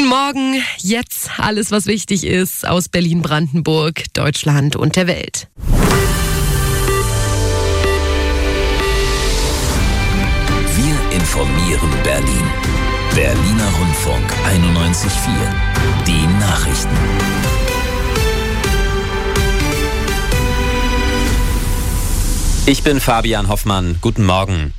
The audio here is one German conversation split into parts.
Morgen, jetzt alles, was wichtig ist aus Berlin, Brandenburg, Deutschland und der Welt. Wir informieren Berlin. Berliner Rundfunk 91.4. Die Nachrichten. Ich bin Fabian Hoffmann. Guten Morgen.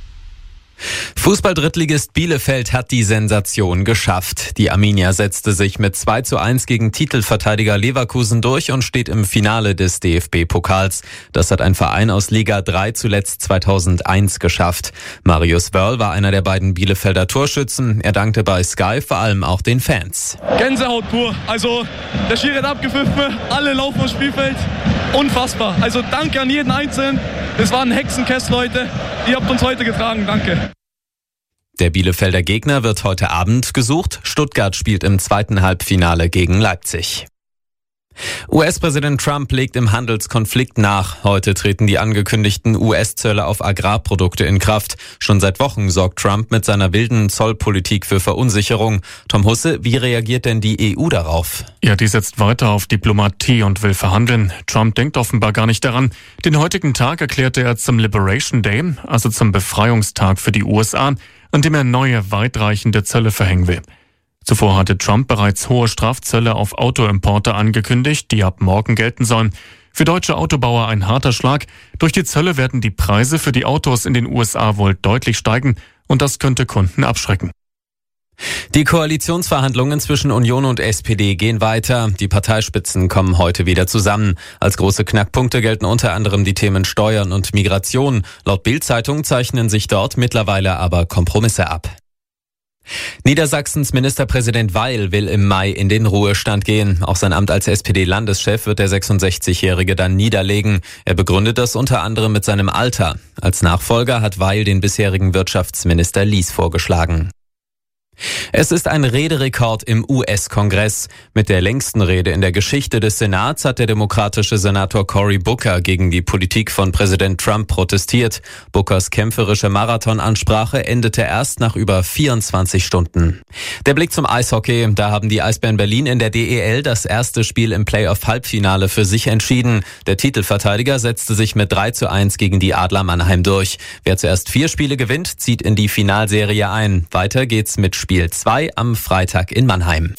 Fußball-Drittligist Bielefeld hat die Sensation geschafft. Die Arminia setzte sich mit 2:1 gegen Titelverteidiger Leverkusen durch und steht im Finale des DFB-Pokals. Das hat ein Verein aus Liga 3 zuletzt 2001 geschafft. Marius Wörl war einer der beiden Bielefelder Torschützen. Er dankte bei Sky vor allem auch den Fans. Gänsehaut pur. Also der Schiri hat abgepfiffen, alle laufen aufs Spielfeld. Unfassbar. Also danke an jeden Einzelnen. Das war ein Hexenkessel, Leute. Ihr habt uns heute getragen. Danke. Der Bielefelder Gegner wird heute Abend gesucht. Stuttgart spielt im zweiten Halbfinale gegen Leipzig. US-Präsident Trump legt im Handelskonflikt nach. Heute treten die angekündigten US-Zölle auf Agrarprodukte in Kraft. Schon seit Wochen sorgt Trump mit seiner wilden Zollpolitik für Verunsicherung. Tom Husse, wie reagiert denn die EU darauf? Ja, die setzt weiter auf Diplomatie und will verhandeln. Trump denkt offenbar gar nicht daran. Den heutigen Tag erklärte er zum Liberation Day, also zum Befreiungstag für die USA, an dem er neue, weitreichende Zölle verhängen will. Zuvor hatte Trump bereits hohe Strafzölle auf Autoimporte angekündigt, die ab morgen gelten sollen. Für deutsche Autobauer ein harter Schlag. Durch die Zölle werden die Preise für die Autos in den USA wohl deutlich steigen und das könnte Kunden abschrecken. Die Koalitionsverhandlungen zwischen Union und SPD gehen weiter. Die Parteispitzen kommen heute wieder zusammen. Als große Knackpunkte gelten unter anderem die Themen Steuern und Migration. Laut Bild-Zeitung zeichnen sich dort mittlerweile aber Kompromisse ab. Niedersachsens Ministerpräsident Weil will im Mai in den Ruhestand gehen. Auch sein Amt als SPD-Landeschef wird der 66-Jährige dann niederlegen. Er begründet das unter anderem mit seinem Alter. Als Nachfolger hat Weil den bisherigen Wirtschaftsminister Lies vorgeschlagen. Es ist ein Rederekord im US-Kongress. Mit der längsten Rede in der Geschichte des Senats hat der demokratische Senator Cory Booker gegen die Politik von Präsident Trump protestiert. Bookers kämpferische Marathonansprache endete erst nach über 24 Stunden. Der Blick zum Eishockey. Da haben die Eisbären Berlin in der DEL das erste Spiel im Playoff-Halbfinale für sich entschieden. Der Titelverteidiger setzte sich mit 3:1 gegen die Adler Mannheim durch. Wer zuerst 4 Spiele gewinnt, zieht in die Finalserie ein. Weiter geht's mit Spiel 2 am Freitag in Mannheim.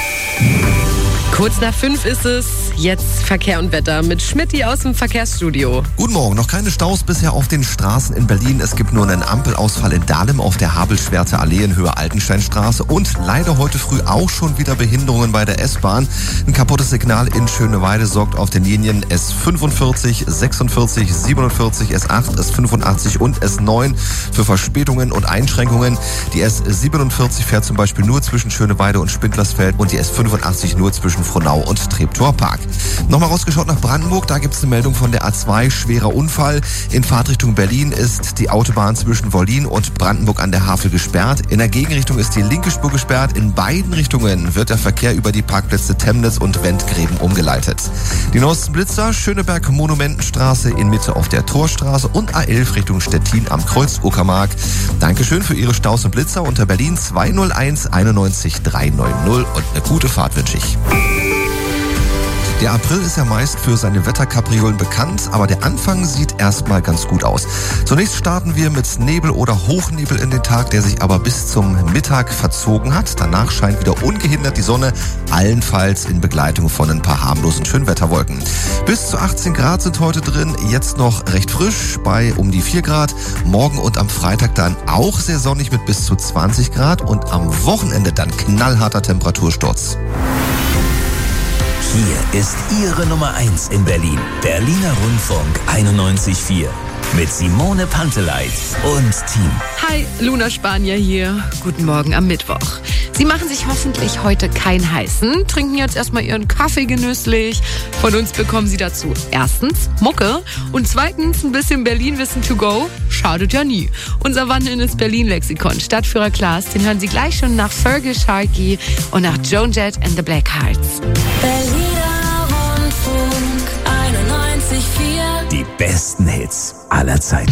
Kurz nach 5 ist es. Jetzt Verkehr und Wetter mit Schmidti aus dem Verkehrsstudio. Guten Morgen. Noch keine Staus bisher auf den Straßen in Berlin. Es gibt nur einen Ampelausfall in Dahlem auf der Habel-Schwerte Allee in Höhe Altensteinstraße und leider heute früh auch schon wieder Behinderungen bei der S-Bahn. Ein kaputtes Signal in Schöneweide sorgt auf den Linien S45, 46, 47, S8, S85 und S9 für Verspätungen und Einschränkungen. Die S47 fährt zum Beispiel nur zwischen Schöneweide und Spindlersfeld und die S85 nur zwischen Frohnau und Treptower-Park. Nochmal rausgeschaut nach Brandenburg, da gibt es eine Meldung von der A2, schwerer Unfall. In Fahrtrichtung Berlin ist die Autobahn zwischen Wollin und Brandenburg an der Havel gesperrt. In der Gegenrichtung ist die linke Spur gesperrt. In beiden Richtungen wird der Verkehr über die Parkplätze Temnitz und Wendgräben umgeleitet. Die neuesten Blitzer, Schöneberg Monumentenstraße in Mitte auf der Torstraße und A11 Richtung Stettin am Kreuz Uckermark. Dankeschön für Ihre Staus und Blitzer unter Berlin 201 91 390 und eine gute Fahrt wünsche ich. Der April ist ja meist für seine Wetterkapriolen bekannt, aber der Anfang sieht erstmal ganz gut aus. Zunächst starten wir mit Nebel oder Hochnebel in den Tag, der sich aber bis zum Mittag verzogen hat. Danach scheint wieder ungehindert die Sonne, allenfalls in Begleitung von ein paar harmlosen Schönwetterwolken. Bis zu 18 Grad sind heute drin, jetzt noch recht frisch bei um die 4 Grad. Morgen und am Freitag dann auch sehr sonnig mit bis zu 20 Grad und am Wochenende dann knallharter Temperatursturz. Hier ist Ihre Nummer 1 in Berlin. Berliner Rundfunk 91.4. Mit Simone Panteleit und Team. Hi, Luna Spanier hier. Guten Morgen am Mittwoch. Sie machen sich hoffentlich heute keinen heißen, trinken jetzt erstmal Ihren Kaffee genüsslich. Von uns bekommen Sie dazu erstens Mucke und zweitens ein bisschen Berlin-Wissen to go. Schadet ja nie. Unser wandelndes Berlin-Lexikon. Stadtführer Klaas, den hören Sie gleich schon nach Fergie Sharkey und nach Joan Jett and the Blackhearts. Berliner Rundfunk 91.4. Die besten Hits aller Zeiten.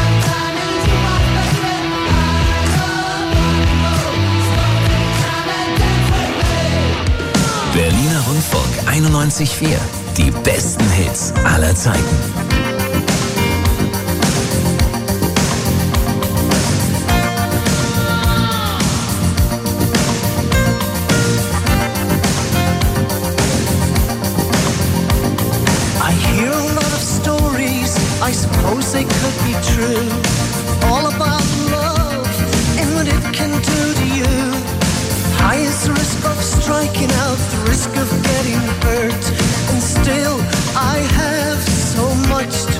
Berliner Rundfunk 91.4. Die besten Hits aller Zeiten. I hear a lot of stories, I suppose they could be true, all about love and what it can do to you. Highest risk of striking out, the risk of getting hurt, and still I have so much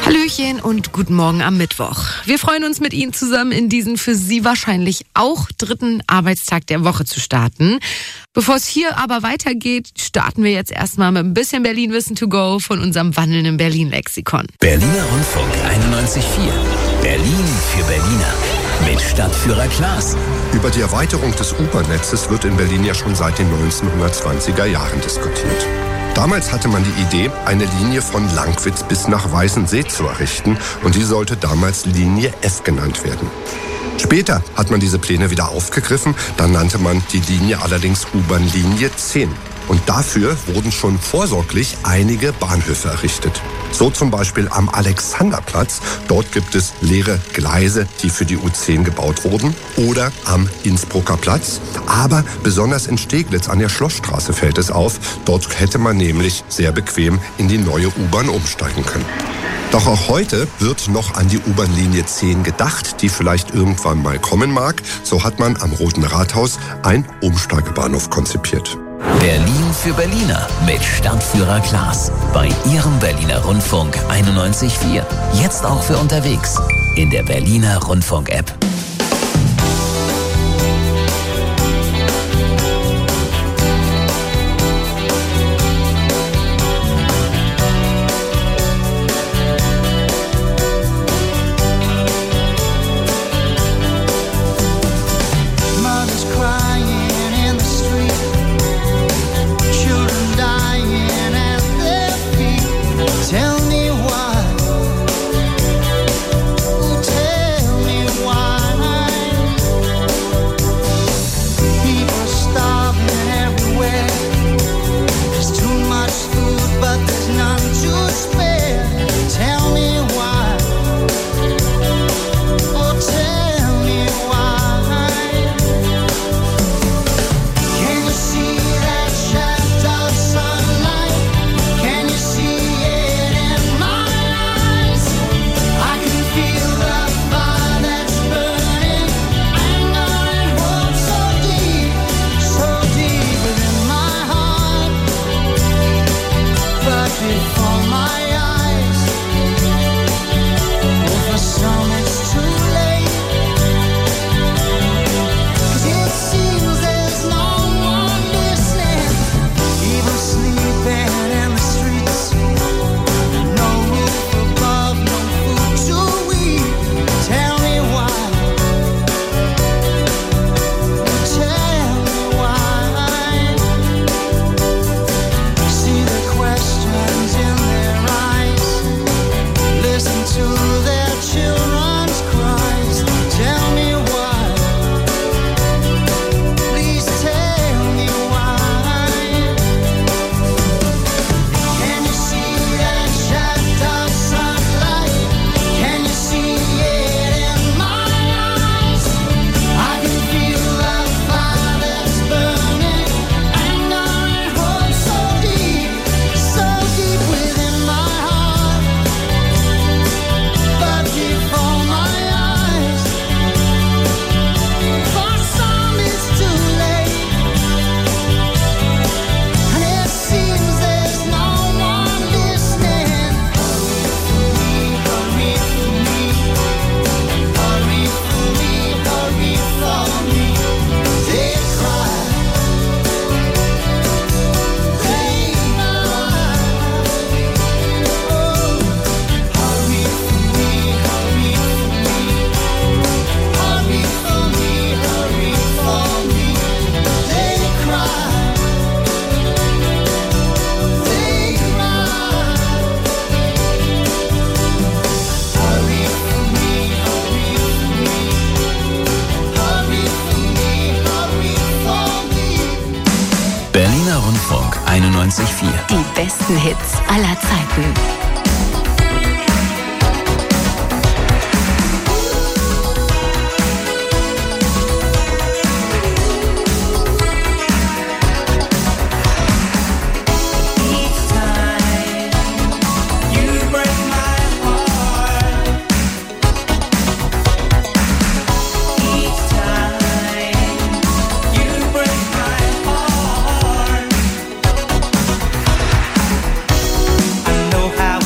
Hallöchen und guten Morgen am Mittwoch. Wir freuen uns, mit Ihnen zusammen in diesen für Sie wahrscheinlich auch 3. Arbeitstag der Woche zu starten. Bevor es hier aber weitergeht, starten wir jetzt erstmal mit ein bisschen Berlin-Wissen to go von unserem wandelnden Berlin-Lexikon. Berliner Rundfunk 91.4. Berlin für Berliner. Mit Stadtführer Klaas. Über die Erweiterung des U-Bahn-Netzes wird in Berlin ja schon seit den 1920er Jahren diskutiert. Damals hatte man die Idee, eine Linie von Langwitz bis nach Weißensee zu errichten und die sollte damals Linie F genannt werden. Später hat man diese Pläne wieder aufgegriffen, dann nannte man die Linie allerdings U-Bahn-Linie 10. Und dafür wurden schon vorsorglich einige Bahnhöfe errichtet. So zum Beispiel am Alexanderplatz. Dort gibt es leere Gleise, die für die U10 gebaut wurden. Oder am Innsbrucker Platz. Aber besonders in Steglitz an der Schlossstraße fällt es auf. Dort hätte man nämlich sehr bequem in die neue U-Bahn umsteigen können. Doch auch heute wird noch an die U-Bahn-Linie 10 gedacht, die vielleicht irgendwann mal kommen mag. So hat man am Roten Rathaus einen Umsteigebahnhof konzipiert. Berlin für Berliner mit Stadtführer Klaas. Bei Ihrem Berliner Rundfunk 91.4. Jetzt auch für unterwegs. In der Berliner Rundfunk-App. Berliner Rundfunk 91.4. Die besten Hits aller Zeiten. Know how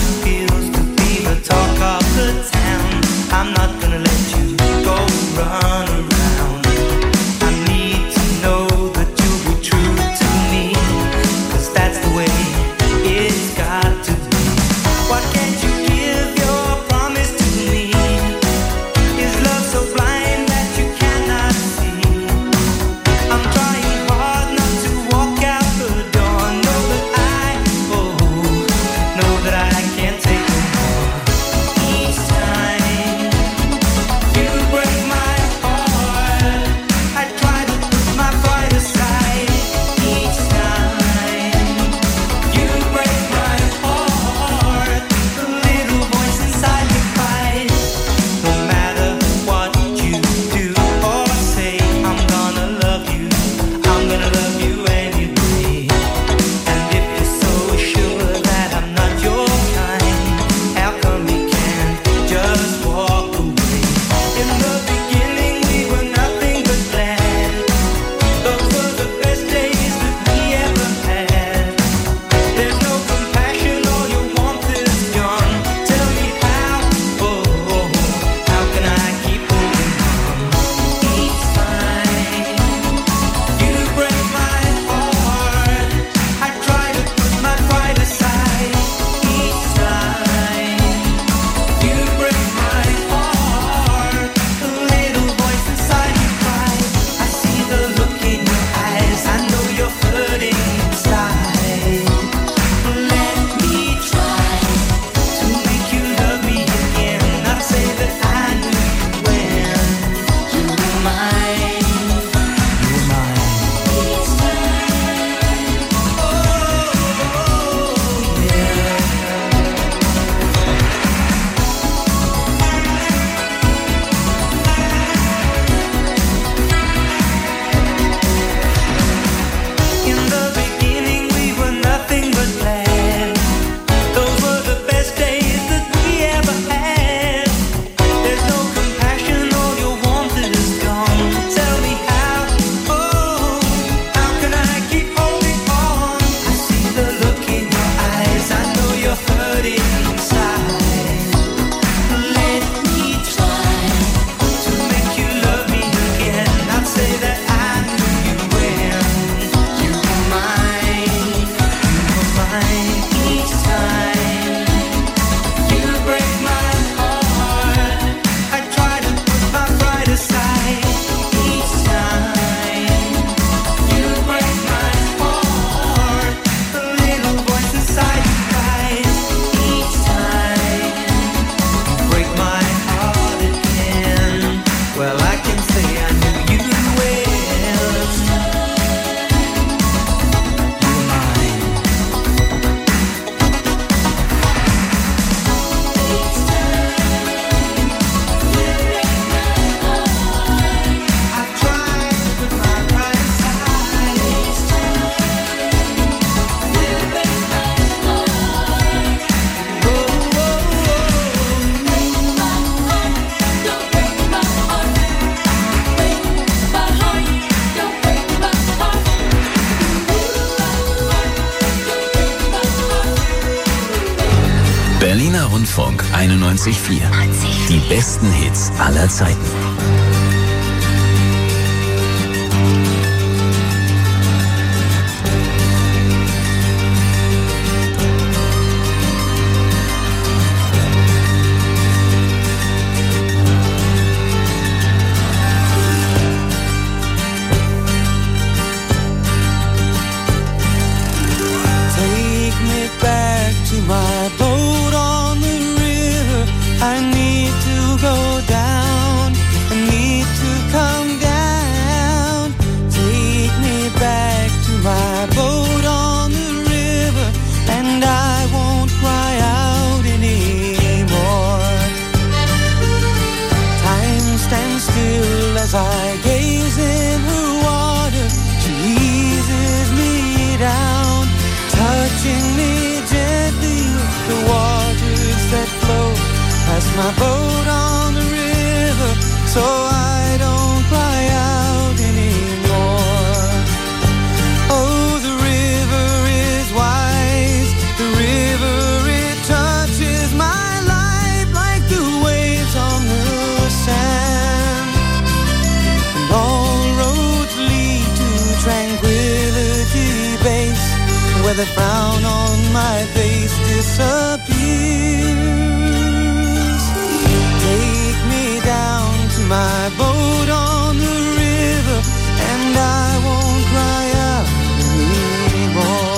Berliner Rundfunk 91.4. Die besten Hits aller Zeiten. My boat on the river, I need to go down, I need to come down. Take me back to my boat on the river, and I won't cry out anymore. Time stands still as I gaze in her water. She eases me down, touching me gently with the waters that flow past my boat on the river, so I don't cry out anymore. Oh, the river is wise, the river, it touches my life like the waves on the sand. And all roads lead to Tranquility Base, where the frown on my face disappears. Take me down to my boat on the river, and I won't cry out anymore.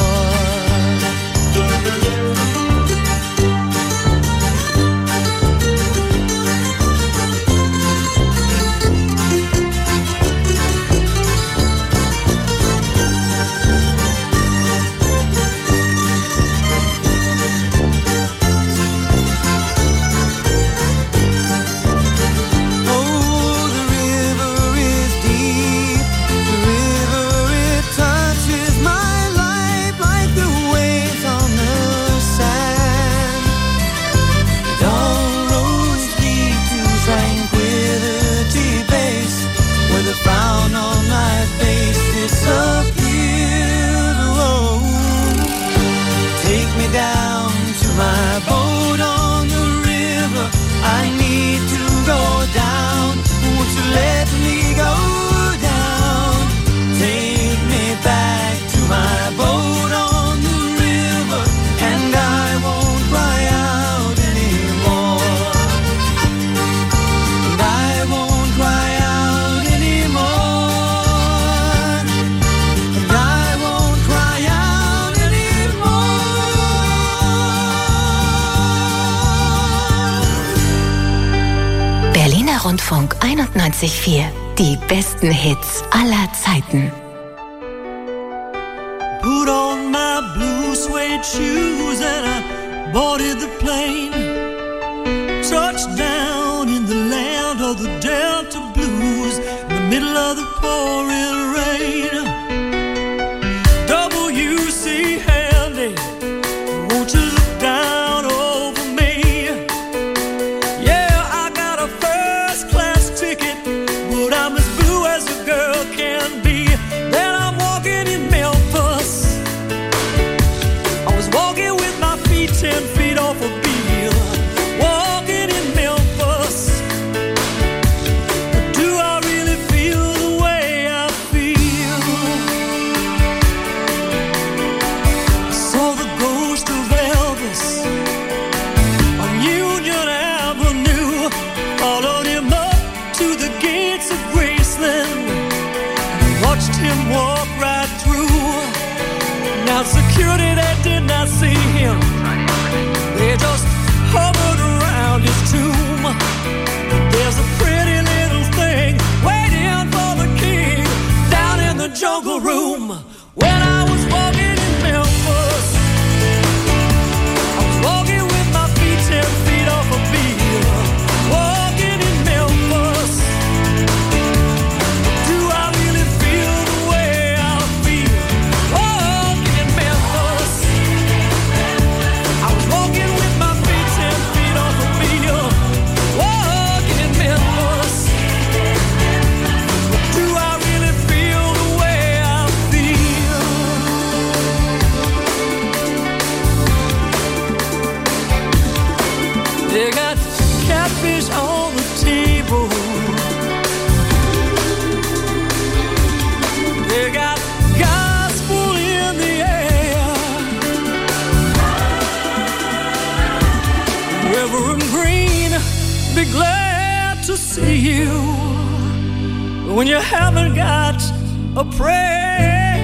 Rundfunk 91.4. Die besten Hits aller Zeiten. Put on my blue suede shoes and I boarded the plane. Touched down in the land of the Delta Blues, in the middle of the pouring rain. W.C. Handy, won't you look down over me? Yeah, I got a first-class ticket, but I'm as blue as a girl can be. Then I'm walking in Memphis. I was walking with my feet 10 feet off a Beale. Walking in Memphis. But do I really feel the way I feel? I saw the ghost of Elvis on Union Avenue. Followed him up to the gates of Graceland and watched him walk right through. Now security, they did not see him. They just hovered around his tomb. But there's a pretty little thing waiting for the king down in the jungle room. When I was walking in Memphis, I was walking with my feet 10 feet off a Beale. Walking in Memphis. Do I really feel the way I feel? Walking in Memphis. fish on the table. They got gospel in the air. Reverend Green, be glad to see you when you haven't got a prayer.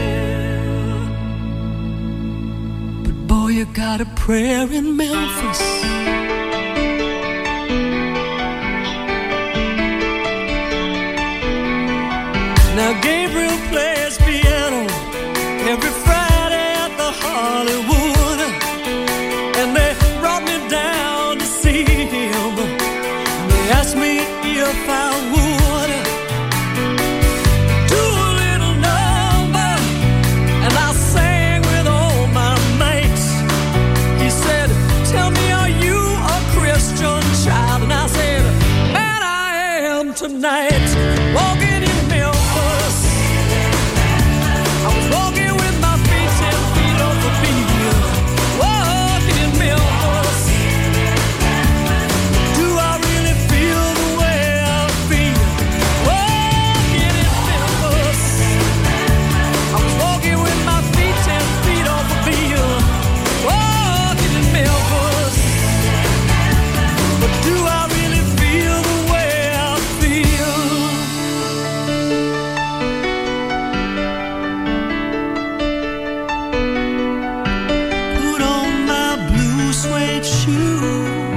But boy, you got a prayer in Memphis. Now Gabriel plays piano every Friday at the Hollywood, and they brought me down to see him. They asked me if I would do a little number, and I sang with all my mates. He said, "Tell me, are you a Christian child?" And I said, "Man, I am tonight." Walking in Memphis, I was walking with my feet 10 feet off the field. Walking in Memphis, do I really feel the way I feel? Walking in Memphis, I was walking with my feet 10 feet off the field. Walking in Memphis, but do I really feel the way I feel? Put on my blue suede shoes.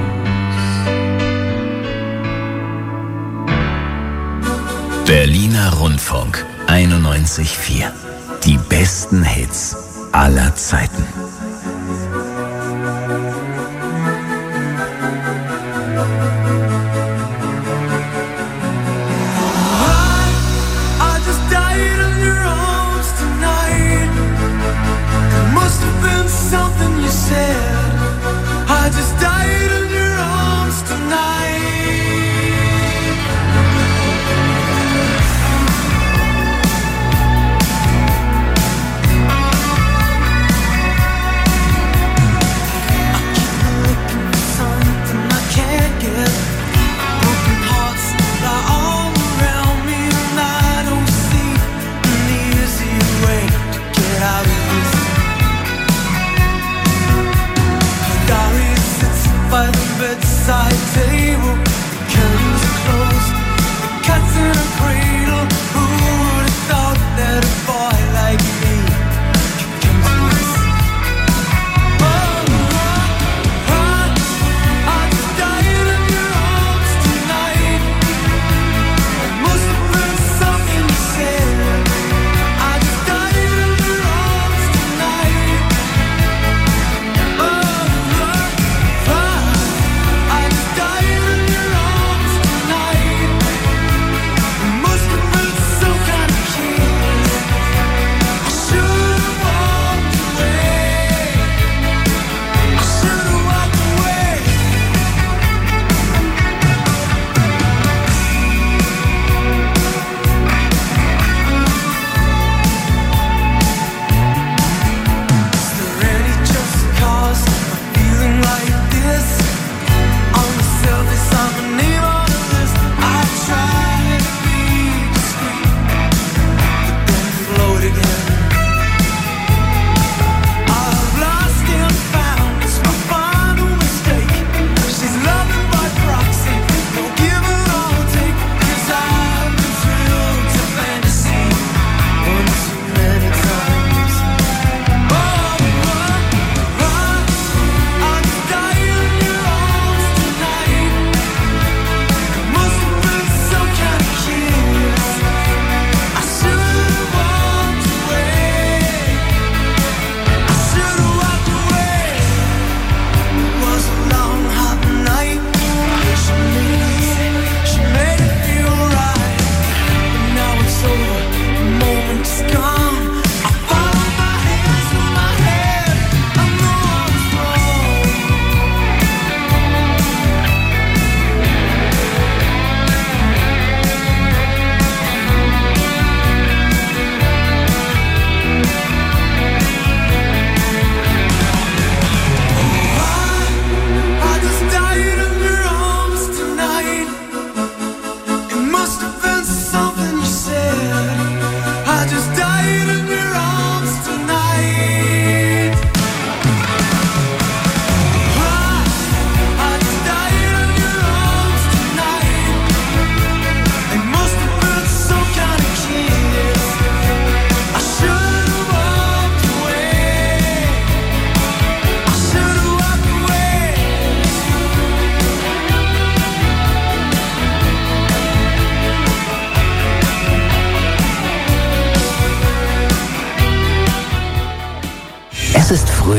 Berliner Rundfunk 91.4. Die besten Hits aller Zeiten. I just died in your arms tonight. It must have been something you said. I just died in your arms tonight. Something I can't get. Broken hearts lie all around me, and I don't see an easy way to get out of this. Diary sits by the bedside table. The curtains are closed. The cat's in a cradle. Who would have thought that a boy like me could come to this? I just died in your arms tonight. It must have been something you said. I just died in your arms tonight. I just died in your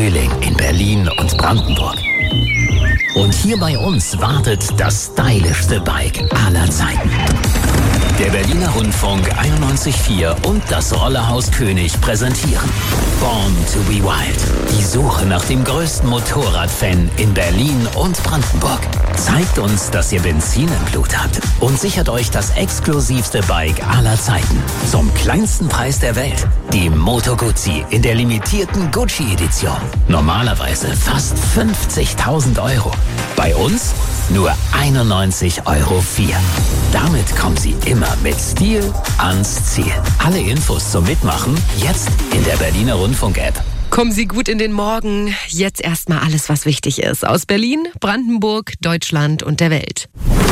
Frühling in Berlin und Brandenburg. Und hier bei uns wartet das stylischste Bike aller Zeiten. Der Berliner Rundfunk 91.4 und das Rollerhaus König präsentieren Born to be Wild. Die Suche nach dem größten Motorradfan in Berlin und Brandenburg. Zeigt uns, dass ihr Benzin im Blut habt und sichert euch das exklusivste Bike aller Zeiten. Zum kleinsten Preis der Welt. Die Moto Guzzi in der limitierten Gucci-Edition. Normalerweise fast 50.000 €. Bei uns nur 91,04 €. Damit kommen Sie immer mit Stil ans Ziel. Alle Infos zum Mitmachen jetzt in der Berliner Rundfunk-App. Kommen Sie gut in den Morgen. Jetzt erstmal alles, was wichtig ist. Aus Berlin, Brandenburg, Deutschland und der Welt.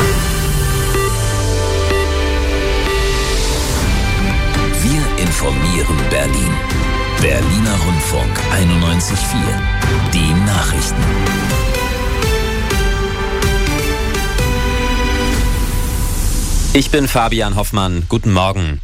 Wir informieren Berlin. Berliner Rundfunk 91.4. Die Nachrichten. Ich bin Fabian Hoffmann. Guten Morgen.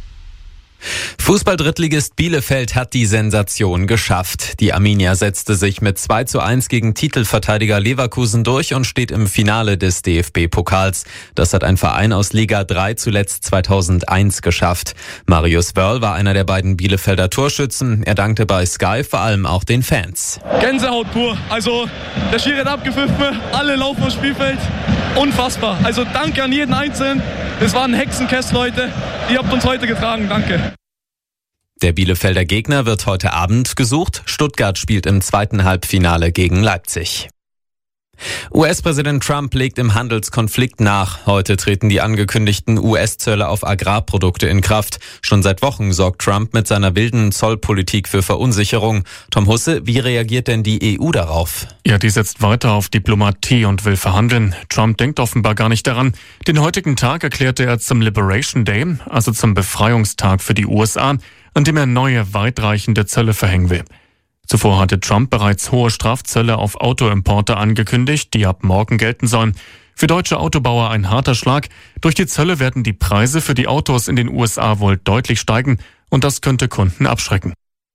Fußball-Drittligist Bielefeld hat die Sensation geschafft. Die Arminia setzte sich mit 2:1 gegen Titelverteidiger Leverkusen durch und steht im Finale des DFB-Pokals. Das hat ein Verein aus Liga 3 zuletzt 2001 geschafft. Marius Wörl war einer der beiden Bielefelder Torschützen. Er dankte bei Sky vor allem auch den Fans. Gänsehaut pur. Also der Schiri hat abgepfiffen, alle laufen aufs Spielfeld. Unfassbar. Also danke an jeden Einzelnen. Es war ein Hexenkessel heute. Ihr habt uns heute getragen. Danke. Der Bielefelder Gegner wird heute Abend gesucht. Stuttgart spielt im zweiten Halbfinale gegen Leipzig. US-Präsident Trump legt im Handelskonflikt nach. Heute treten die angekündigten US-Zölle auf Agrarprodukte in Kraft. Schon seit Wochen sorgt Trump mit seiner wilden Zollpolitik für Verunsicherung. Tom Husse, wie reagiert denn die EU darauf? Ja, die setzt weiter auf Diplomatie und will verhandeln. Trump denkt offenbar gar nicht daran. Den heutigen Tag erklärte er zum Liberation Day, also zum Befreiungstag für die USA, an dem er neue, weitreichende Zölle verhängen will. Zuvor hatte Trump bereits hohe Strafzölle auf Autoimporte angekündigt, die ab morgen gelten sollen. Für deutsche Autobauer ein harter Schlag. Durch die Zölle werden die Preise für die Autos in den USA wohl deutlich steigen und das könnte Kunden abschrecken.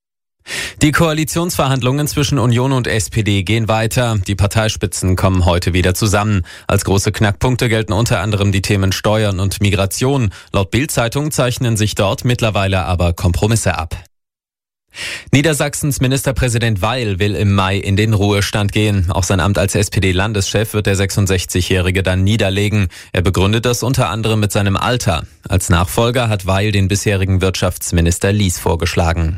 Die Koalitionsverhandlungen zwischen Union und SPD gehen weiter. Die Parteispitzen kommen heute wieder zusammen. Als große Knackpunkte gelten unter anderem die Themen Steuern und Migration. Laut Bild-Zeitung zeichnen sich dort mittlerweile aber Kompromisse ab. Niedersachsens Ministerpräsident Weil will im Mai in den Ruhestand gehen. Auch sein Amt als SPD-Landeschef wird der 66-Jährige dann niederlegen. Er begründet das unter anderem mit seinem Alter. Als Nachfolger hat Weil den bisherigen Wirtschaftsminister Lies vorgeschlagen.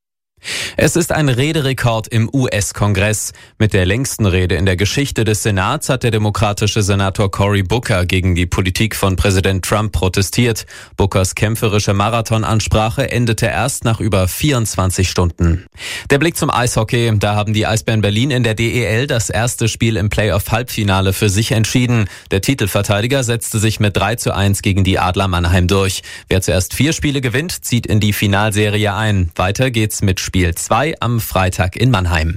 Es ist ein Rederekord im US-Kongress. Mit der längsten Rede in der Geschichte des Senats hat der demokratische Senator Cory Booker gegen die Politik von Präsident Trump protestiert. Bookers kämpferische Marathonansprache endete erst nach über 24 Stunden. Der Blick zum Eishockey. Da haben die Eisbären Berlin in der DEL das erste Spiel im Playoff-Halbfinale für sich entschieden. Der Titelverteidiger setzte sich mit 3:1 gegen die Adler Mannheim durch. Wer zuerst 4 Spiele gewinnt, zieht in die Finalserie ein. Weiter geht's mit Spiel 2 am Freitag in Mannheim.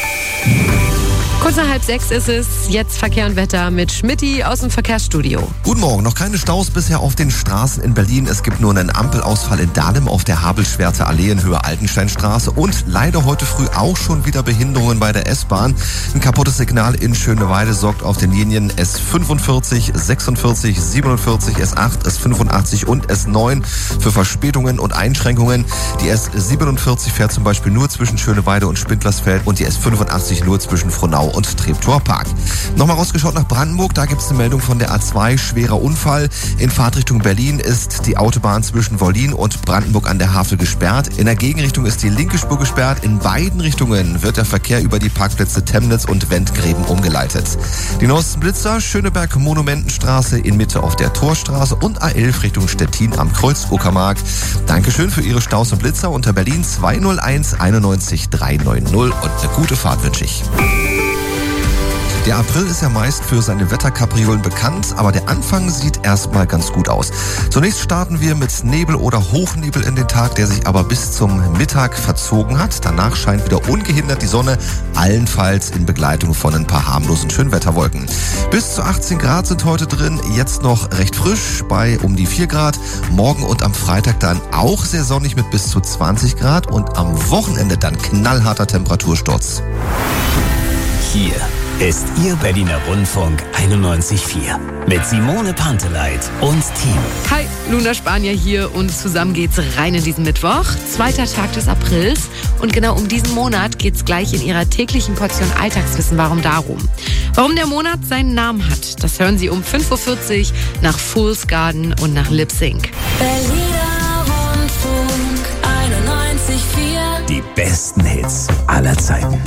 Kurz nach 5:30 ist es. Jetzt Verkehr und Wetter mit Schmidti aus dem Verkehrsstudio. Guten Morgen. Noch keine Staus bisher auf den Straßen in Berlin. Es gibt nur einen Ampelausfall in Dahlem auf der Habelschwerter Allee in Höhe Altensteinstraße und leider heute früh auch schon wieder Behinderungen bei der S-Bahn. Ein kaputtes Signal in Schöneweide sorgt auf den Linien S45, 46, 47, S8, S85 und S9 für Verspätungen und Einschränkungen. Die S47 fährt zum Beispiel nur zwischen Schöneweide und Spindlersfeld und die S85 nur zwischen Frohnau und Treptower Park. Nochmal rausgeschaut nach Brandenburg, da gibt es eine Meldung von der A2, schwerer Unfall. In Fahrtrichtung Berlin ist die Autobahn zwischen Wollin und Brandenburg an der Havel gesperrt. In der Gegenrichtung ist die linke Spur gesperrt. In beiden Richtungen wird der Verkehr über die Parkplätze Temnitz und Wendgräben umgeleitet. Die neuesten Blitzer, Schöneberg Monumentenstraße in Mitte auf der Torstraße und A11 Richtung Stettin am Kreuz Uckermark. Dankeschön für Ihre Staus und Blitzer unter Berlin 201 91 390 und eine gute Fahrt wünsche ich. Der April ist ja meist für seine Wetterkapriolen bekannt, aber der Anfang sieht erstmal ganz gut aus. Zunächst starten wir mit Nebel oder Hochnebel in den Tag, der sich aber bis zum Mittag verzogen hat. Danach scheint wieder ungehindert die Sonne, allenfalls in Begleitung von ein paar harmlosen Schönwetterwolken. Bis zu 18 Grad sind heute drin, jetzt noch recht frisch bei um die 4 Grad. Morgen und am Freitag dann auch sehr sonnig mit bis zu 20 Grad und am Wochenende dann knallharter Temperatursturz. Hier ist Ihr Berliner Rundfunk 91.4 mit Simone Panteleit und Team. Hi, Luna Spanier hier und zusammen geht's rein in diesen Mittwoch, 2. Tag des Aprils. Und genau um diesen Monat geht's gleich in Ihrer täglichen Portion Alltagswissen. Warum der Monat seinen Namen hat, das hören Sie um 5.40 Uhr nach Fool's Garden und nach Lip Sync. Berliner Rundfunk 91.4. Die besten Hits aller Zeiten.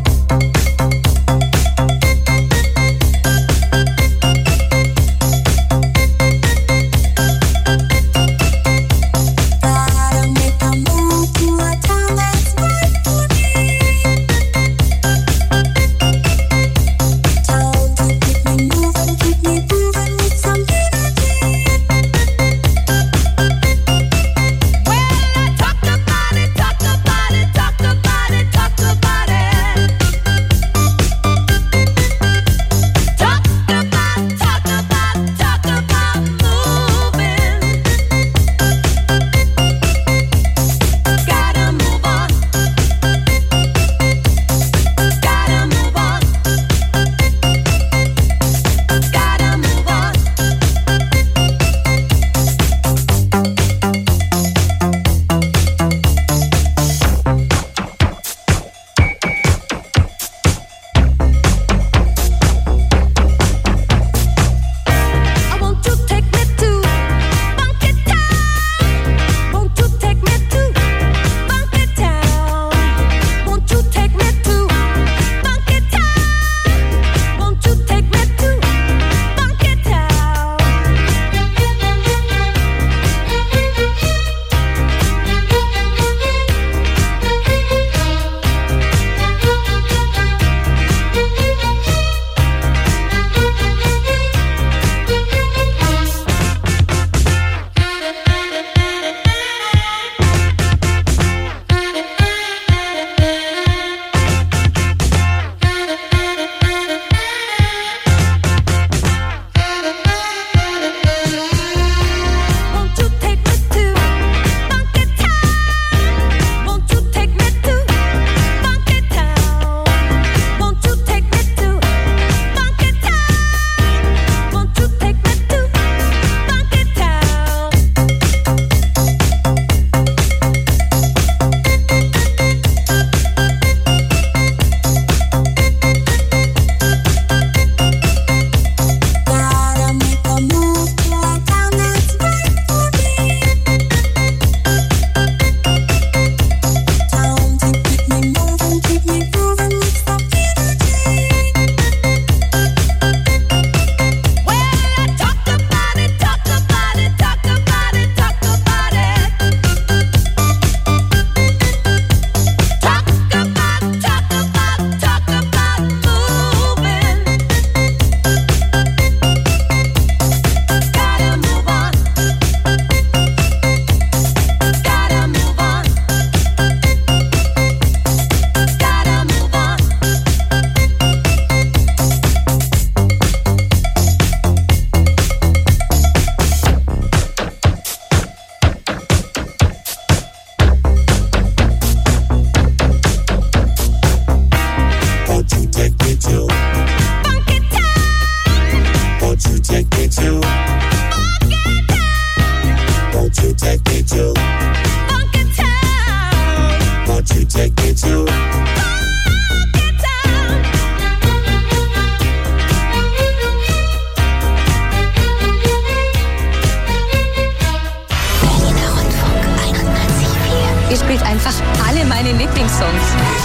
Ihr spielt einfach alle meine Lieblingssongs.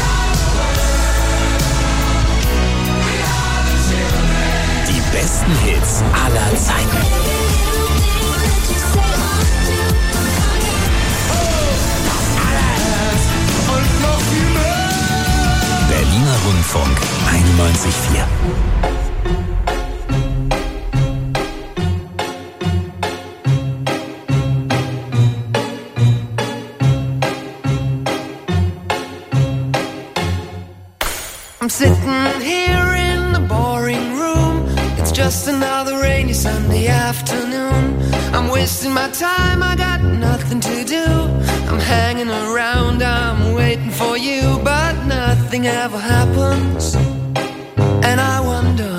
Die besten Hits aller Zeiten. Berliner Rundfunk 91.4. sitting here in the boring room. It's just another rainy Sunday afternoon. I'm wasting my time, I got nothing to do. I'm hanging around, I'm waiting for you, but nothing ever happens. And I wonder,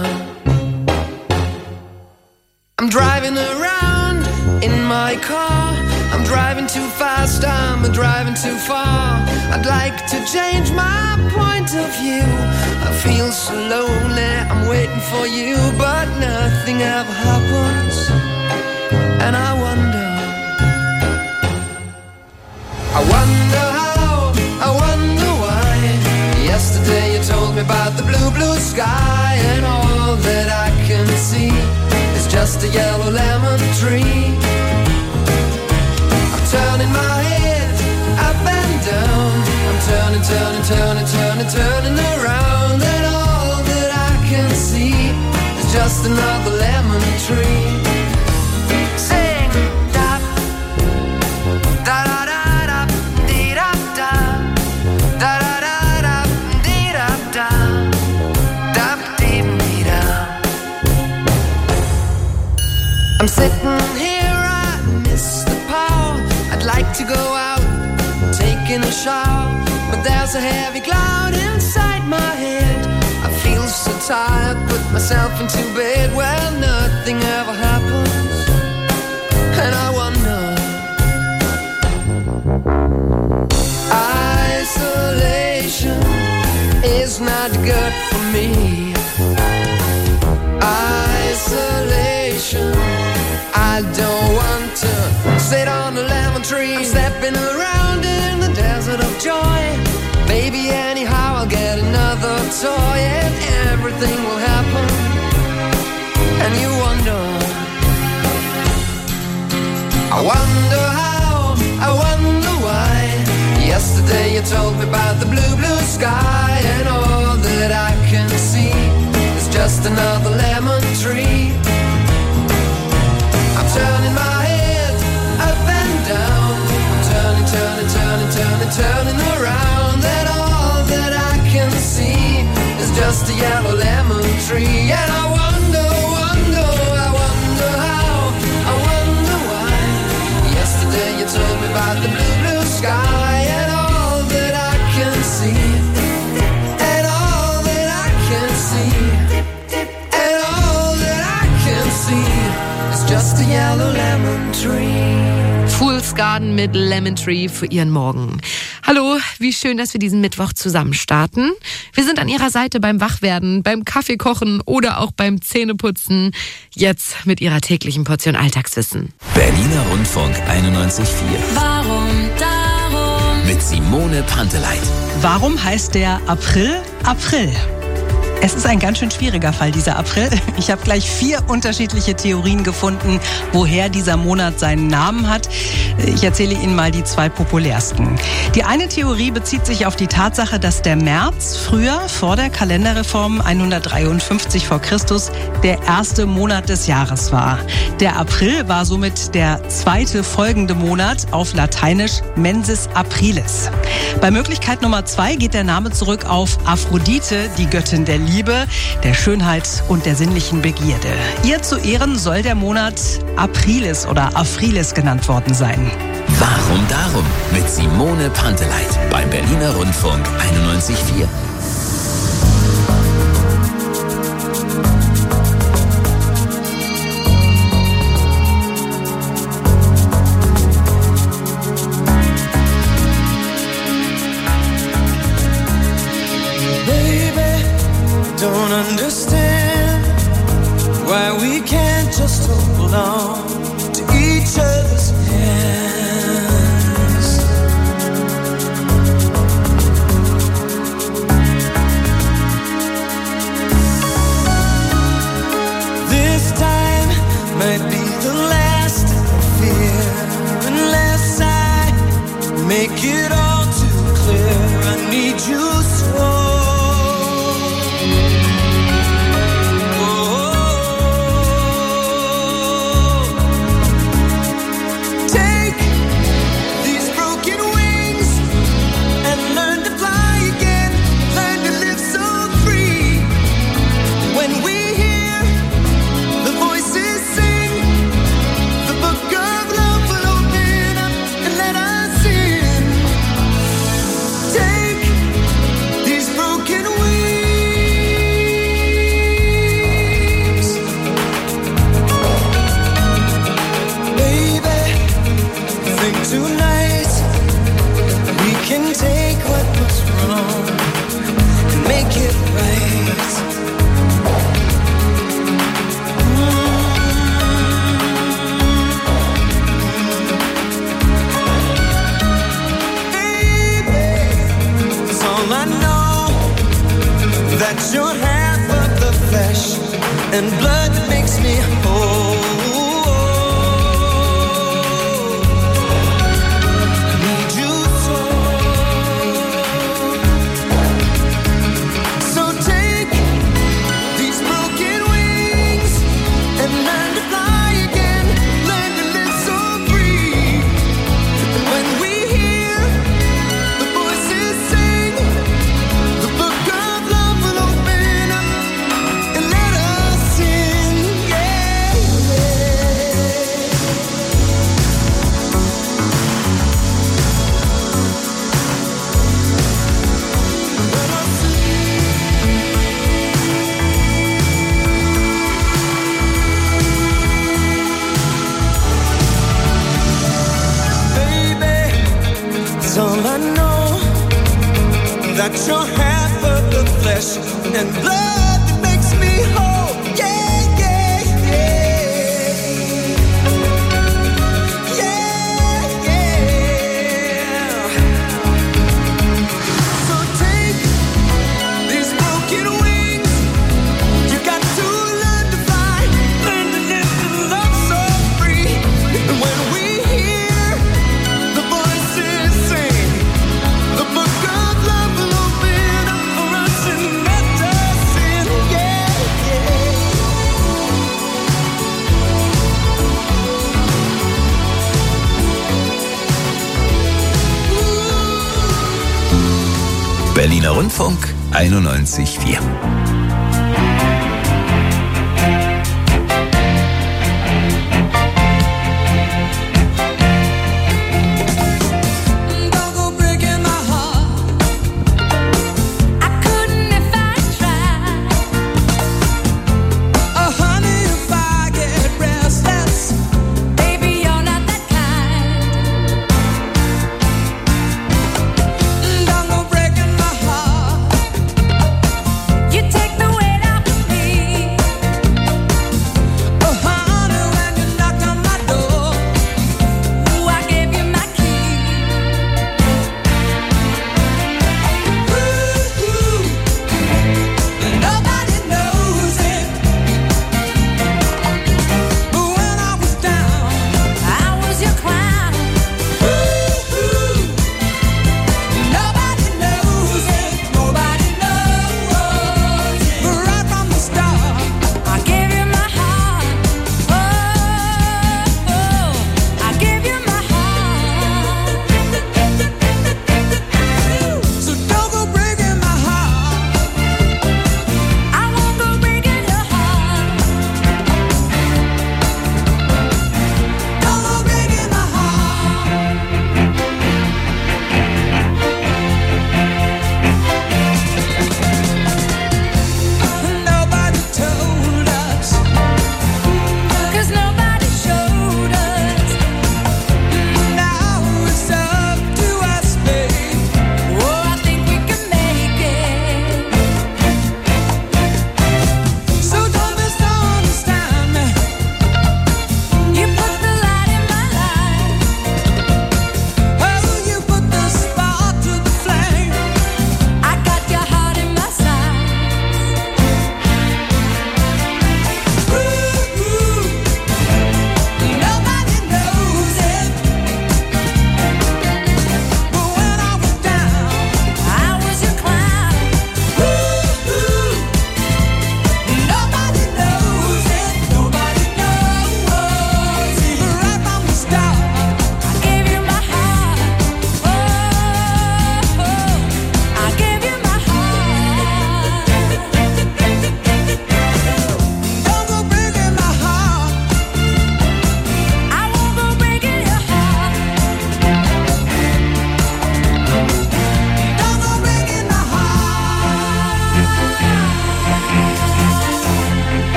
I'm driving around in my car. I'm driving too fast, I'm driving too far. I'd like to change my point of view. I feel so lonely, I'm waiting for you, but nothing ever happens. And I wonder how, I wonder why. Yesterday you told me about the blue, blue sky, and all that I can see is just a yellow lemon tree. I'm turning my head up and down. I'm turning, turning, turning, turning, turning around, and all that I can see is just another lemon tree. Sing da da da da da dee da da da da da da dee da da da dee dee da. I'm sitting here, I miss the power. I'd like to go out, taking a shower, but there's a heavy cloud inside my head. I feel so tired, put myself into bed where nothing ever happens. And I wonder, isolation is not good for me. Isolation, I don't want to sit on a lemon tree. I'm stepping around in the desert of joy. Maybe anyhow I'll get another toy and everything will happen. And you wonder, I wonder how, I wonder why. Yesterday you told me about the blue, blue sky, and all that I can see is just another lemon tree. I'm turning my head up and down. I'm turning, turning, turning, turning, turning around, and all that I can see is just a yellow lemon tree. And I wonder, wonder, I wonder how, I wonder why. Yesterday you told me about the blue, blue sky, and all that I can see, and all that I can see, and all that I can see is just a yellow lemon tree. Fool's Garden mit Lemon Tree für Ihren Morgen. Hallo, wie schön, dass wir diesen Mittwoch zusammen starten. Wir sind an Ihrer Seite beim Wachwerden, beim Kaffeekochen oder auch beim Zähneputzen. Jetzt mit Ihrer täglichen Portion Alltagswissen. Berliner Rundfunk 91.4. Warum darum? Mit Simone Panteleit. Warum heißt der April April? Es ist ein ganz schön schwieriger Fall, dieser April. Ich habe gleich 4 unterschiedliche Theorien gefunden, woher dieser Monat seinen Namen hat. Ich erzähle Ihnen mal die 2 populärsten. Die eine Theorie bezieht sich auf die Tatsache, dass der März früher, vor der Kalenderreform 153 vor Christus, der erste Monat des Jahres war. Der April war somit der zweite folgende Monat, auf Lateinisch mensis aprilis. Bei Möglichkeit Nummer 2 geht der Name zurück auf Aphrodite, die Göttin der Liebe, der Schönheit und der sinnlichen Begierde. Ihr zu Ehren soll der Monat Aprilis oder Aphrilis genannt worden sein. Warum darum? Mit Simone Panteleit beim Berliner Rundfunk 91.4. Don't understand why we can't just hold on to each other's hands. This time might be the last I fear, unless I make it all too clear. I need you so. Free. and blood that makes me whole. I need you so take these broken wings and learn to fly again, learn to live so free. And when we hear the voices sing, the book of love will open up and let us in, yeah, baby, it's all I know, that you're half of the flesh and blood that makes me whole. Yeah, yeah, yeah. Yeah, yeah. So take these broken wings. You got to learn to fly, learn to live and love so free. And when we hear the voices sing, the book of love will open up for us and let us in, yeah, yeah. Berliner Rundfunk 91,4. Don't go breaking my heart. I couldn't if I tried. Oh, honey, if I get restless, baby, you're not that kind. Don't go breaking my heart. You take the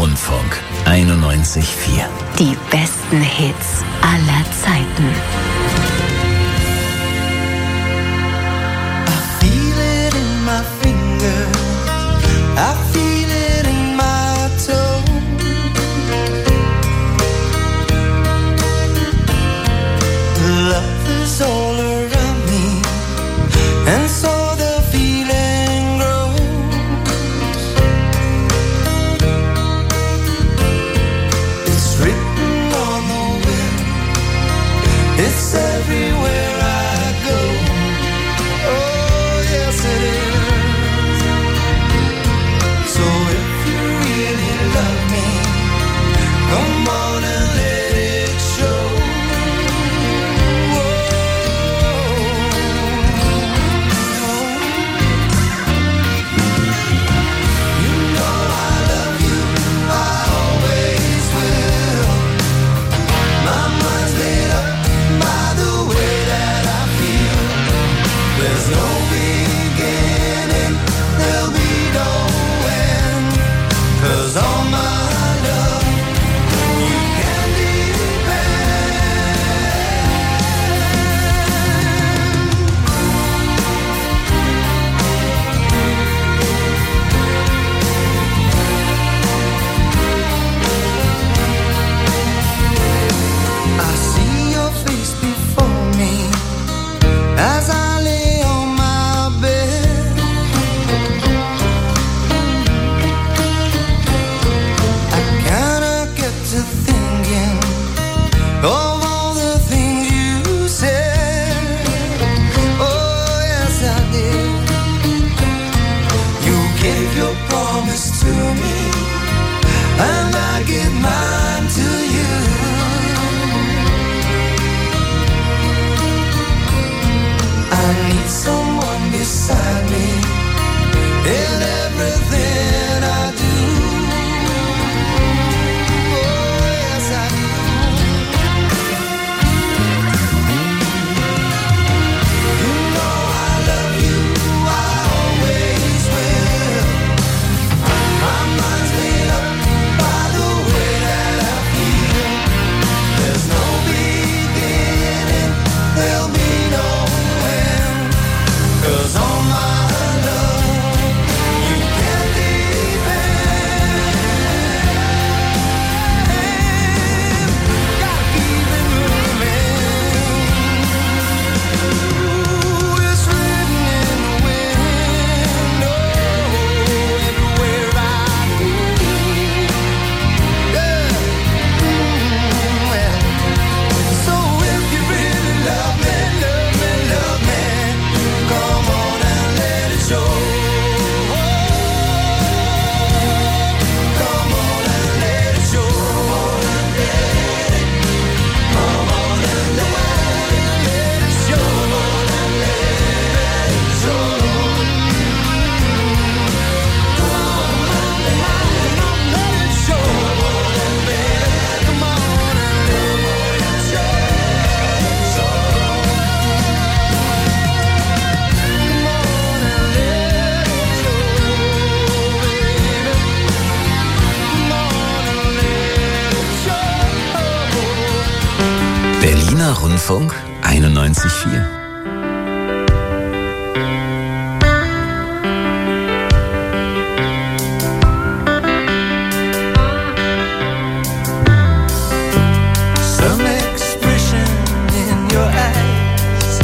Rundfunk 91.4. Die besten Hits aller Zeiten. I feel it in my fingers, I feel it in my toes. Love is all around me, and so the feeling grows. It's written on the wind, it's everywhere I go. Oh yes it is. So if you really love me, come on and let it show. As I lay on my bed, I kinda get to thinking of all the things you said. Oh yes I did. You gave your promise to me, and I give mine to you. I need someone beside me in everything I do. Oh, yes, I do. You know I love you, I always will. My mind's made up by the way that I feel. There's no beginning, there'll be no 'cause all my love you can depend. Gotta keep it moving. Ooh, it's written in the wind. Oh, everywhere I go. Yeah. Well, so if you really love me, love me, love me, come on and let it show. Come on and let it show. Come on and let it show. Berliner Rundfunk 91.4. Some expression in your eyes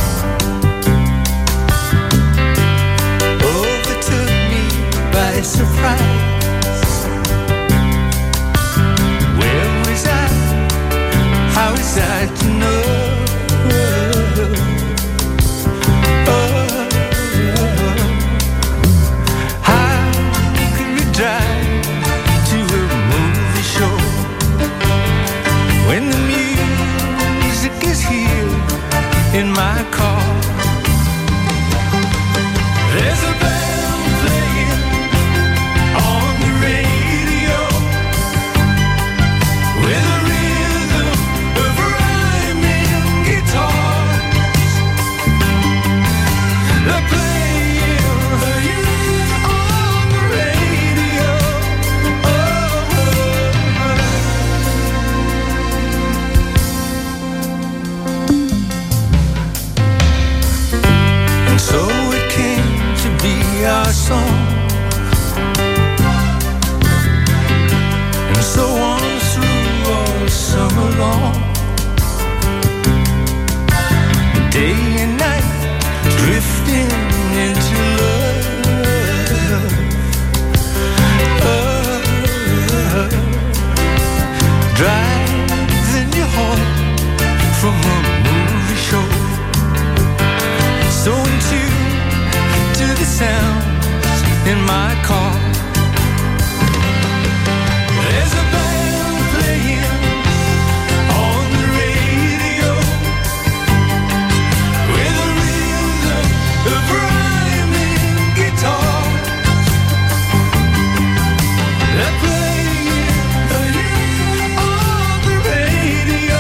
overtook me by surprise. Where was I? How is I to know? How can we drive to a movie show when the music is here in my car? There's a band playing on the radio with a rhythm of rhyming guitars. They're playing on the radio. Oh, in my car. There's a band playing on the radio with a rhythm of rhyming guitar. They're playing on the radio.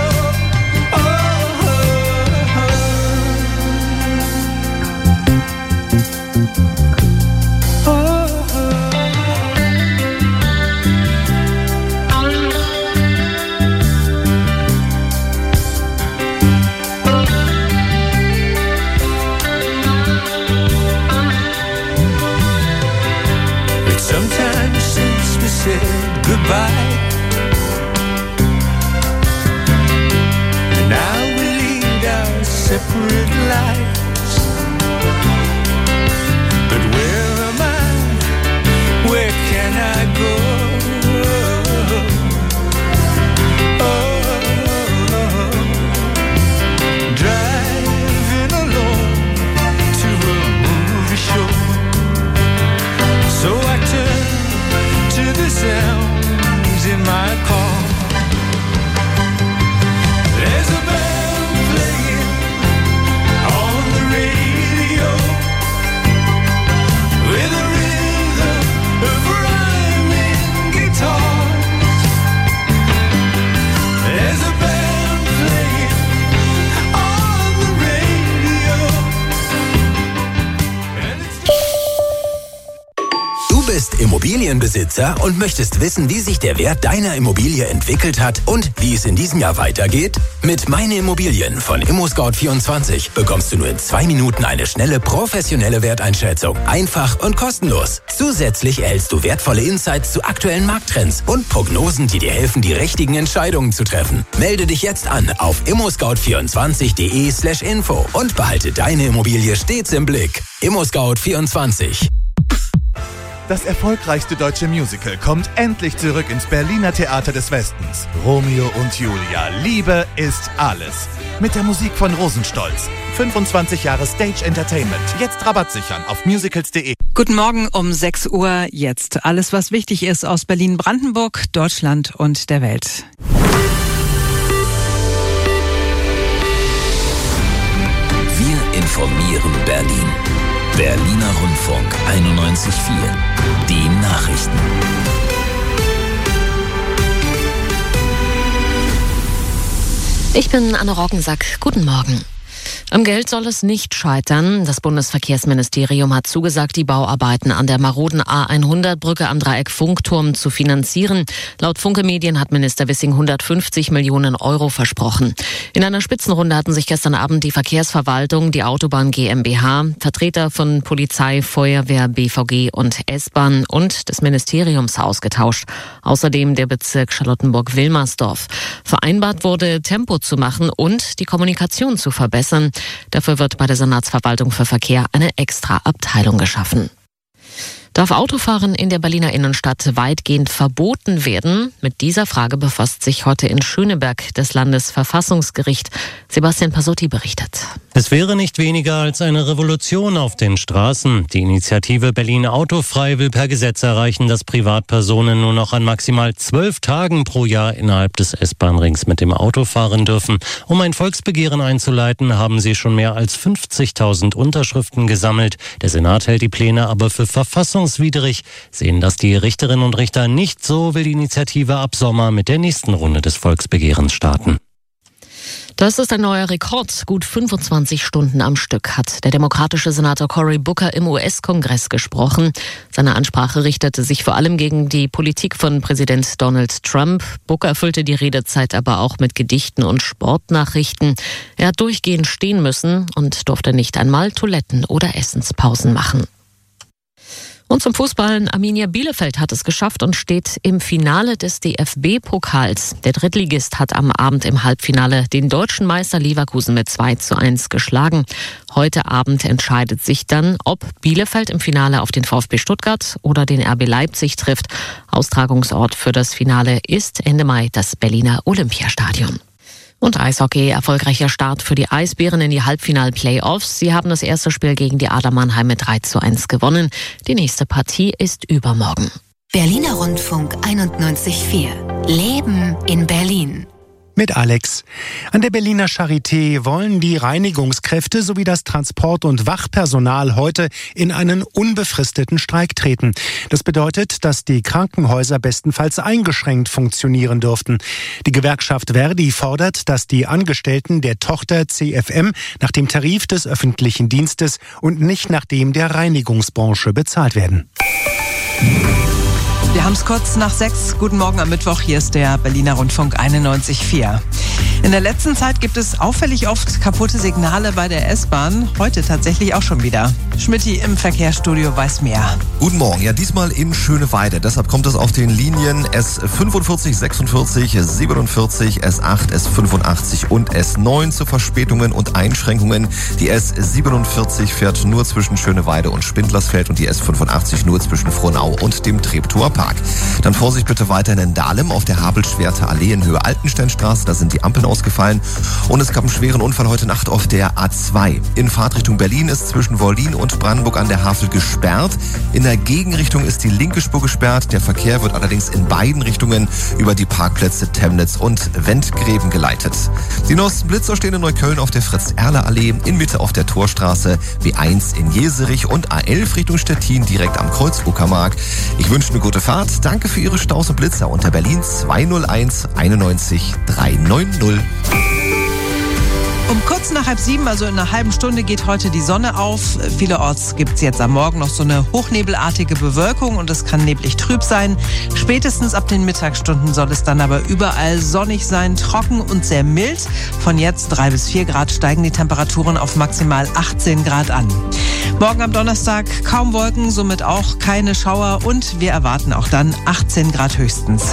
Sometimes since we said goodbye, and now we lead our separate lives. But where am I? Where can I go? Driving alone to a movie show. So I turn to the sounds in my car. There's a band playing on the radio with a rhythm of rhyming guitars. There's a band playing on the radio. Du bist Immobilienbesitzer und möchtest wissen, wie sich der Wert deiner Immobilie entwickelt hat und wie es in diesem Jahr weitergeht? Mit Meine Immobilien von ImmoScout24 bekommst du nur in 2 Minuten eine schnelle, professionelle Werteinschätzung. Einfach und kostenlos. Zusätzlich erhältst du wertvolle Insights zu aktuellen Markttrends und Prognosen, die dir helfen, die richtigen Entscheidungen zu treffen. Melde dich jetzt an auf immoscout24.de/info und behalte deine Immobilie stets im Blick. ImmoScout24. Das erfolgreichste deutsche Musical kommt endlich zurück ins Berliner Theater des Westens. Romeo und Julia, Liebe ist alles. Mit der Musik von Rosenstolz. 25 Jahre Stage Entertainment. Jetzt Rabatt sichern auf musicals.de. Guten Morgen um 6 Uhr. Jetzt alles, was wichtig ist aus Berlin, Brandenburg, Deutschland und der Welt. Wir informieren Berlin. Berliner Rundfunk 91.4. Die Nachrichten. Ich bin Anne Roggensack. Guten Morgen. Am Geld soll es nicht scheitern. Das Bundesverkehrsministerium hat zugesagt, die Bauarbeiten an der maroden A100-Brücke am Dreieck Funkturm zu finanzieren. Laut Funke Medien hat Minister Wissing 150 Millionen Euro versprochen. In einer Spitzenrunde hatten sich gestern Abend die Verkehrsverwaltung, die Autobahn GmbH, Vertreter von Polizei, Feuerwehr, BVG und S-Bahn und des Ministeriums ausgetauscht. Außerdem der Bezirk Charlottenburg-Wilmersdorf. Vereinbart wurde, Tempo zu machen und die Kommunikation zu verbessern. Dafür wird bei der Senatsverwaltung für Verkehr eine extra Abteilung geschaffen. Darf Autofahren in der Berliner Innenstadt weitgehend verboten werden? Mit dieser Frage befasst sich heute in Schöneberg das Landesverfassungsgericht. Sebastian Pasotti berichtet. Es wäre nicht weniger als eine Revolution auf den Straßen. Die Initiative Berlin Autofrei will per Gesetz erreichen, dass Privatpersonen nur noch an maximal 12 Tagen pro Jahr innerhalb des S-Bahn-Rings mit dem Auto fahren dürfen. Um ein Volksbegehren einzuleiten, haben sie schon mehr als 50.000 Unterschriften gesammelt. Der Senat hält die Pläne aber für verfassungswidrig. Sehen das die Richterinnen und Richter nicht so, will die Initiative ab Sommer mit der nächsten Runde des Volksbegehrens starten. Das ist ein neuer Rekord. Gut 25 Stunden am Stück hat der demokratische Senator Cory Booker im US-Kongress gesprochen. Seine Ansprache richtete sich vor allem gegen die Politik von Präsident Donald Trump. Booker füllte die Redezeit aber auch mit Gedichten und Sportnachrichten. Er hat durchgehend stehen müssen und durfte nicht einmal Toiletten- oder Essenspausen machen. Und zum Fußball. Arminia Bielefeld hat es geschafft und steht im Finale des DFB-Pokals. Der Drittligist hat am Abend im Halbfinale den deutschen Meister Leverkusen mit 2:1 geschlagen. Heute Abend entscheidet sich dann, ob Bielefeld im Finale auf den VfB Stuttgart oder den RB Leipzig trifft. Austragungsort für das Finale ist Ende Mai das Berliner Olympiastadion. Und Eishockey, erfolgreicher Start für die Eisbären in die Halbfinal-Playoffs. Sie haben das erste Spiel gegen die Adler Mannheim mit 3:1 gewonnen. Die nächste Partie ist übermorgen. Berliner Rundfunk 91.4. Leben in Berlin. Mit Alex. An der Berliner Charité wollen die Reinigungskräfte sowie das Transport- und Wachpersonal heute in einen unbefristeten Streik treten. Das bedeutet, dass die Krankenhäuser bestenfalls eingeschränkt funktionieren dürften. Die Gewerkschaft Verdi fordert, dass die Angestellten der Tochter CFM nach dem Tarif des öffentlichen Dienstes und nicht nach dem der Reinigungsbranche bezahlt werden. Wir haben es kurz nach 6. Guten Morgen am Mittwoch. Hier ist der Berliner Rundfunk 91.4. In der letzten Zeit gibt es auffällig oft kaputte Signale bei der S-Bahn. Heute tatsächlich auch schon wieder. Schmitty im Verkehrsstudio weiß mehr. Guten Morgen. Ja, diesmal in Schöneweide. Deshalb kommt es auf den Linien S45, 46, S47, S8, S85 und S9 zu Verspätungen und Einschränkungen. Die S47 fährt nur zwischen Schöneweide und Spindlersfeld und die S85 nur zwischen Frohnau und dem Treptower Park. Dann Vorsicht bitte weiterhin in Dahlem auf der Habelschwerter Allee in Höhe Altensteinstraße. Da sind die Ampeln ausgefallen. Und es gab einen schweren Unfall heute Nacht auf der A2. In Fahrtrichtung Berlin ist zwischen Wollin und Brandenburg an der Havel gesperrt. In der Gegenrichtung ist die linke Spur gesperrt. Der Verkehr wird allerdings in beiden Richtungen über die Parkplätze Temnitz und Wendgräben geleitet. Die neuesten Blitzer stehen in Neukölln auf der Fritz-Erler-Allee, in Mitte auf der Torstraße, B1 in Jeserich und A11 Richtung Stettin direkt am Kreuz Uckermark. Ich wünsche eine gute Fahrt. Danke für Ihre Staus und Blitzer unter Berlin 201 91 390. Um kurz nach 6:30, also in einer halben Stunde, geht heute die Sonne auf. Vielerorts gibt es jetzt am Morgen noch so eine hochnebelartige Bewölkung und es kann neblig trüb sein. Spätestens ab den Mittagsstunden soll es dann aber überall sonnig sein, trocken und sehr mild. Von jetzt 3 bis 4 Grad steigen die Temperaturen auf maximal 18 Grad an. Morgen am Donnerstag kaum Wolken, somit auch keine Schauer und wir erwarten auch dann 18 Grad höchstens.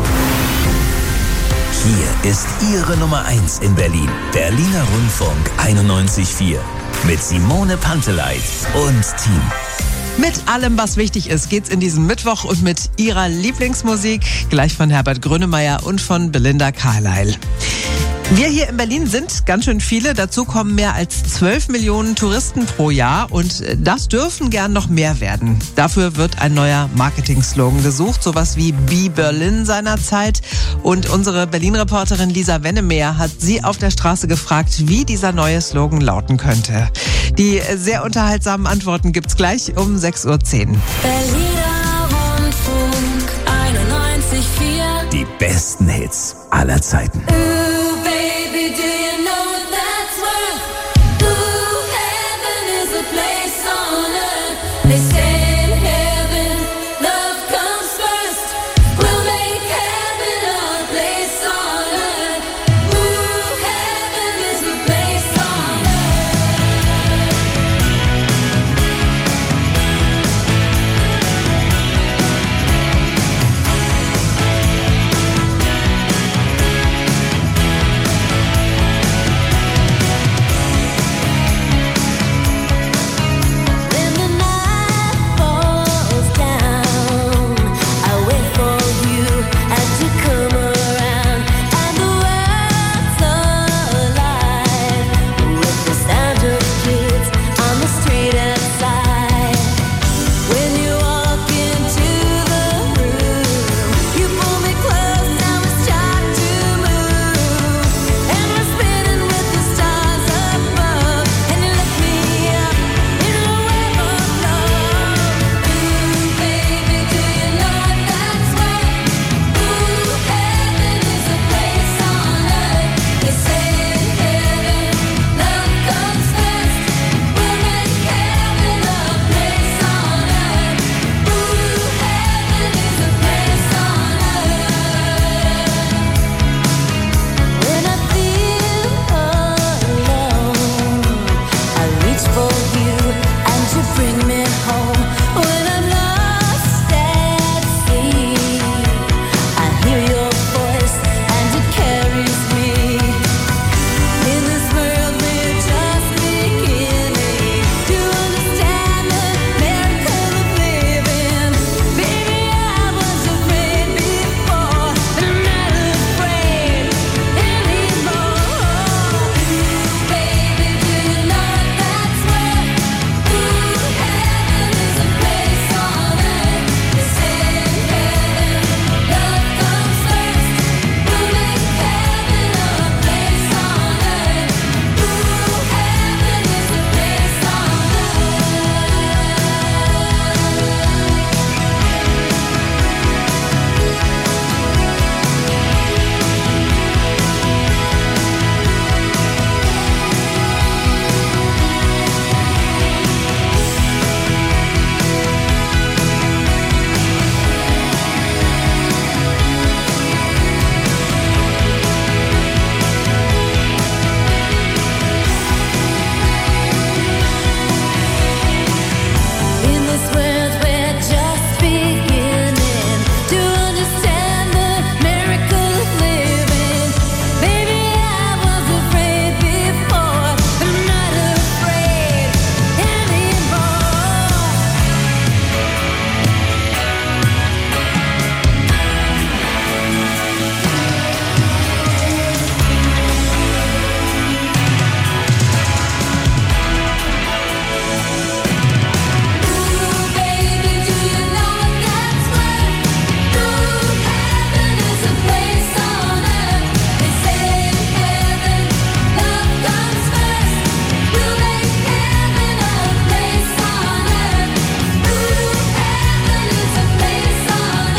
Hier ist Ihre Nummer 1 in Berlin. Berliner Rundfunk 91.4. Mit Simone Panteleit und Team. Mit allem, was wichtig ist, geht's in diesem Mittwoch und mit Ihrer Lieblingsmusik, gleich von Herbert Grönemeyer und von Belinda Carlisle. Wir hier in Berlin sind ganz schön viele. Dazu kommen mehr als 12 Millionen Touristen pro Jahr und das dürfen gern noch mehr werden. Dafür wird ein neuer Marketing-Slogan gesucht, sowas wie Be Berlin seinerzeit. Und unsere Berlin-Reporterin Lisa Wennemeyer hat sie auf der Straße gefragt, wie dieser neue Slogan lauten könnte. Die sehr unterhaltsamen Antworten gibt's gleich um 6:10 Uhr. Berliner Rundfunk 91.4. Die besten Hits aller Zeiten.